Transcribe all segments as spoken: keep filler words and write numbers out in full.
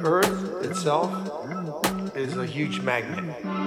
Earth itself is a huge magnet.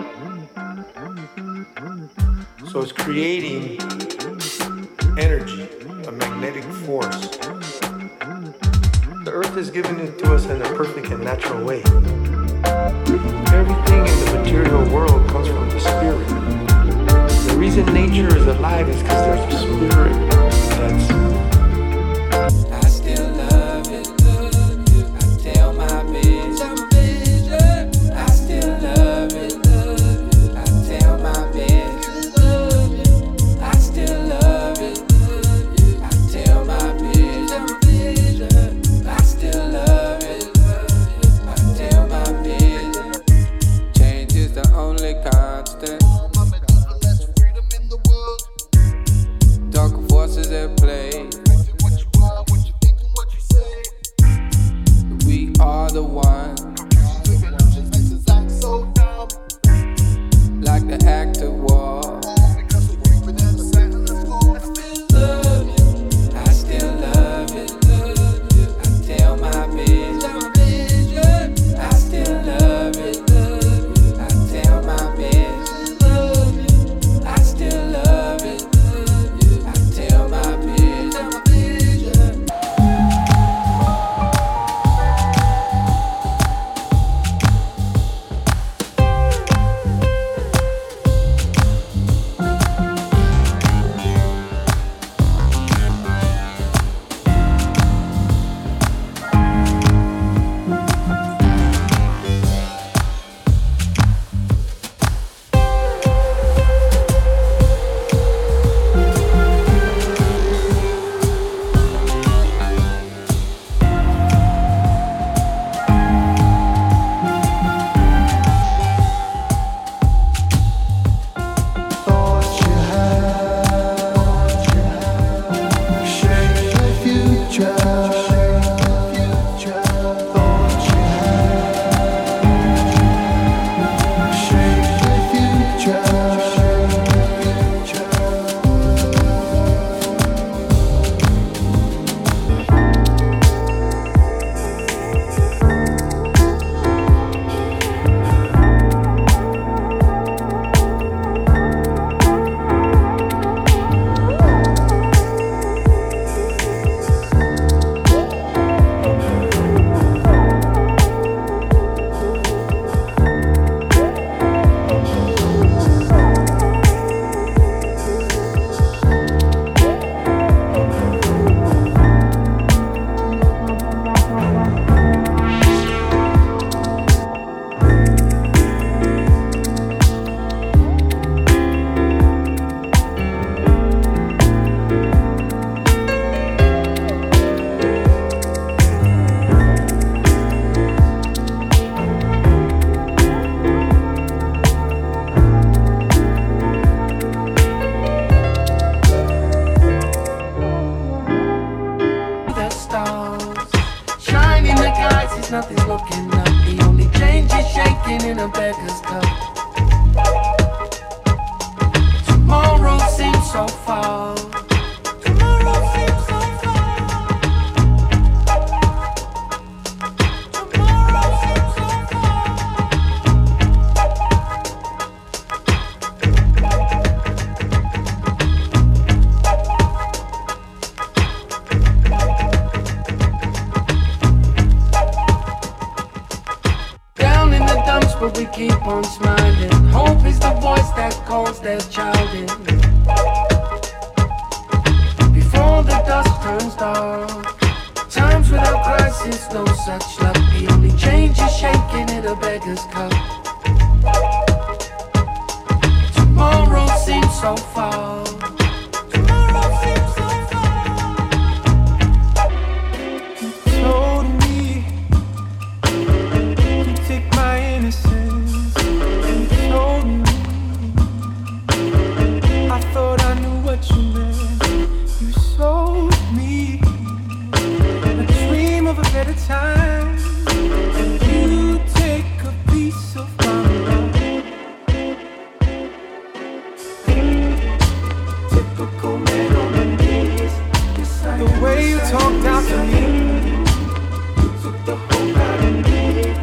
So it's creating energy, a magnetic force. The Earth is giving it to us in a perfect and natural way. Everything in the material world comes from the spirit. The reason nature is alive is because there's a spirit that's I still love it. I tell my vision. I still love it. I tell my vision. I still love it. I tell my vision. I still love it. I tell my vision. Change is the only constant. Darker forces at play. We are the ones, like the act of war. I still love it. I tell my vision. I still love it. I tell my vision. I still love it. I tell my vision. Nothing's looking up. The only change is shaking in a beggar's cup. Tomorrow seems so far. Tomorrow seems so far. Tomorrow seems so but we keep on smiling. Hope is the voice that calls their child in. Before the dust turns dark, times without crisis, no such luck. The only change is shaking in a beggar's cup. Tomorrow seems so far. Tomorrow seems so far. You told me to take my innocence. I thought I knew what you meant. You sold me a dream of a better time. And you take a piece of my mind. Typical man on my knees. The way you talked out to me, you took the hope out of me.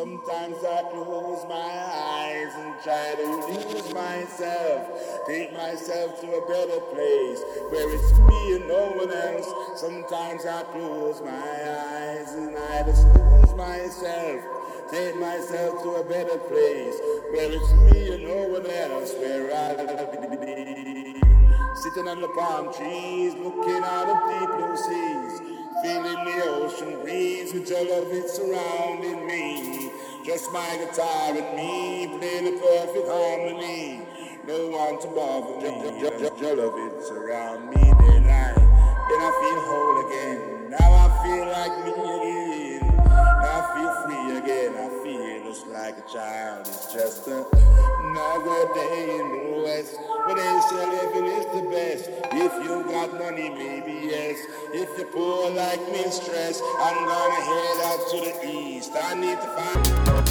Sometimes I close my eyes and try to lose myself, take myself to a better place where it's me and no one else. Sometimes I close my eyes and I just lose myself, take myself to a better place where it's me and no one else, where I'll be sitting on the palm trees, looking out at deep blue seas, feeling the ocean breeze with all of it surrounding me. Just my guitar and me playing a perfect harmony. No one to bother me. Just all of it surround me. Then I, then I feel whole again. Now I feel like me again. Now I feel free again. I feel just like a child. It's just a, another day in the West. But they say living is the best. If you got money, maybe yes. If you're poor like me, stress, I'm gonna head out to the east. I need to find...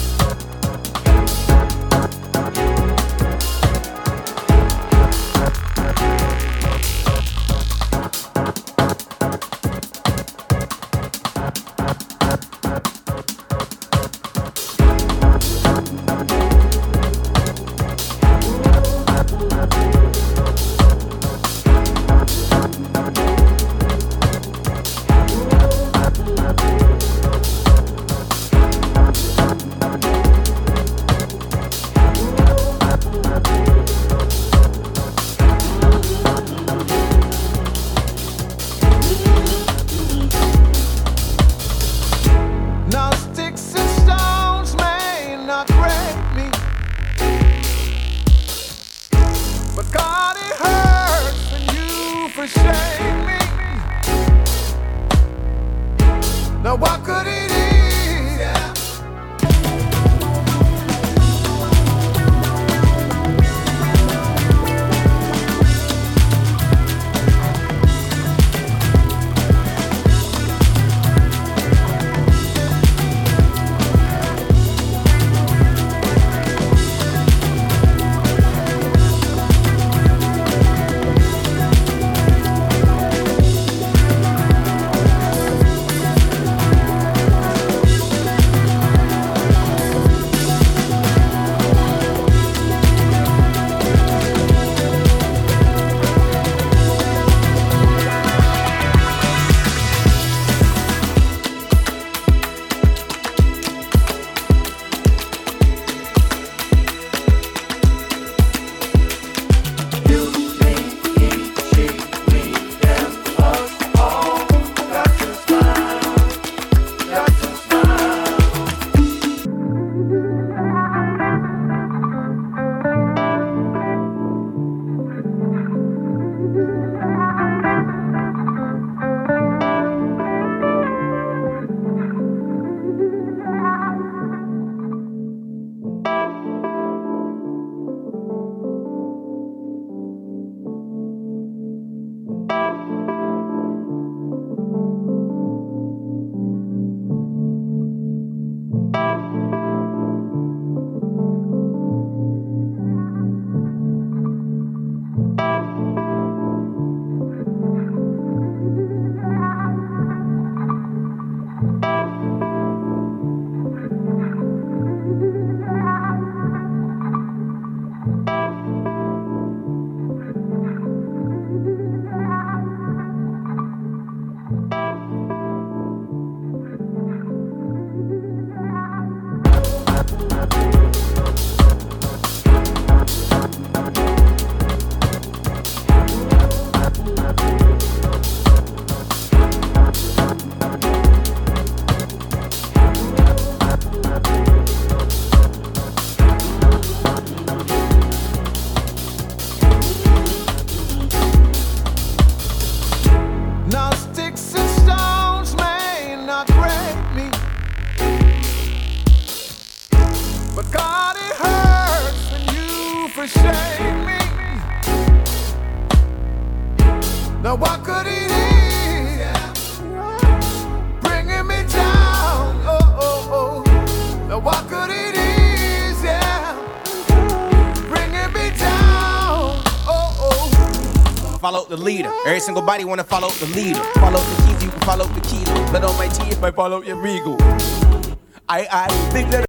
Now what could it is? Bringing me down. Oh, oh, oh. Now what could it is? Yeah. Bringing me down. Oh, oh. Follow the leader. Every single body wanna follow the leader. Follow the keys, you can follow the key. Blood on my teeth if I follow your regal. I, I think that